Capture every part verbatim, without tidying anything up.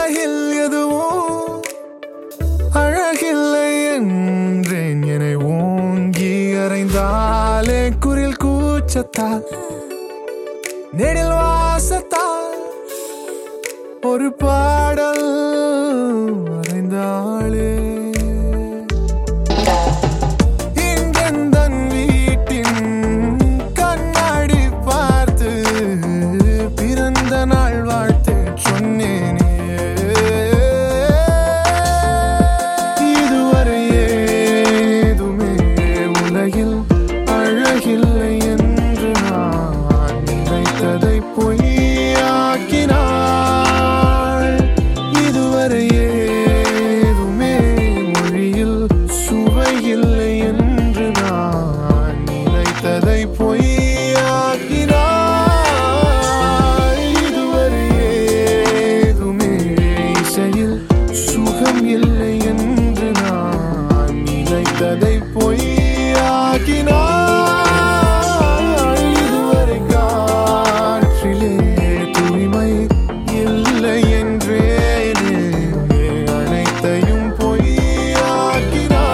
உலகில் எதுவும் அழகில்லை என்றேன். என்னை ஓங்கி அறைந்தாலே குரில் கூச்சத்தால் நெடில் வாசத்தால் ஒரு பாடல் அறைந்தாளே. இங்கெந்தன் வீட்டின் கண்ணாடி பார்த்து பிறந்த நாள் வாழ்த்து சொன்னேனே. இதுவரை ஏதுமே உலகில் அழகில்லை என்று நான் நினைத்ததை பொய்யாக்கினாள். இதுவரை ஏதுமே மொழியில் சுவையில்லை என்று நான் நினைத்ததை பொய்யாக்கினாள். இதுவரை ஏதுமே இசையில் சுகம் இல்லை என்று நான் நினைத்ததை பொய்யாக்கினாள். இதுவரை காற்றிலே தூய்மை இல்லை என்றே அனைத்தையும் பொய்யாக்கினாள்.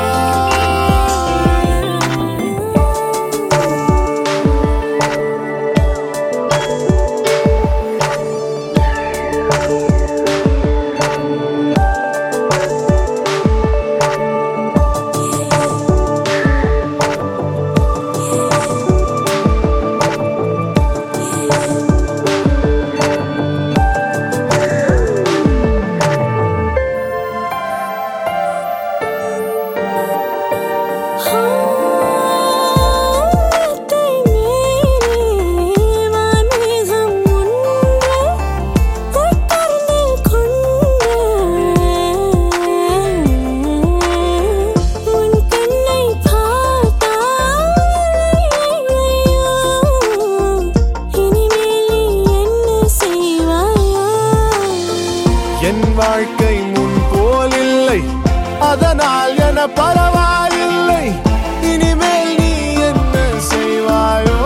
என் வாழ்க்கை முன் போல் இல்லை, அதனால் என பரவாயில்லை. இனிமேல் நீ என்ன செய்வாயோ?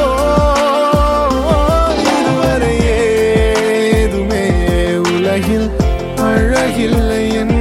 இதுவரை ஏதுமே உலகில் அழகில்லை என்று